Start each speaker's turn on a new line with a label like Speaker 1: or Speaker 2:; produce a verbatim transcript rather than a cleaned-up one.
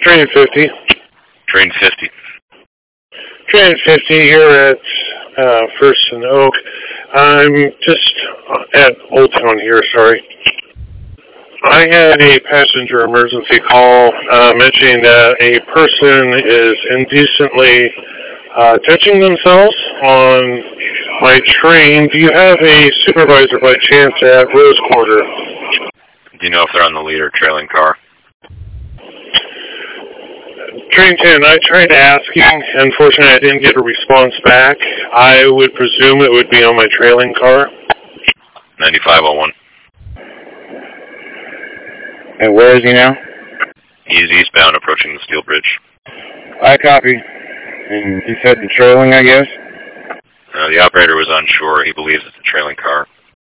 Speaker 1: Train fifty.
Speaker 2: Train fifty.
Speaker 1: Train fifty here at uh, First and Oak. I'm just at Old Town here, sorry. I had a passenger emergency call uh, mentioning that a person is indecently uh, touching themselves on my train. Do you have a supervisor by chance at Rose Quarter?
Speaker 2: Do you know if they're on the lead or trailing car?
Speaker 1: Train ten, I tried asking. Unfortunately, I didn't get a response back. I would presume it would be on my trailing car.
Speaker 2: ninety-five oh one.
Speaker 3: And where is he now?
Speaker 2: He's eastbound approaching the steel bridge.
Speaker 3: I copy. And he said the trailing, I guess?
Speaker 2: Uh, the operator was unsure. He believes it's a trailing car.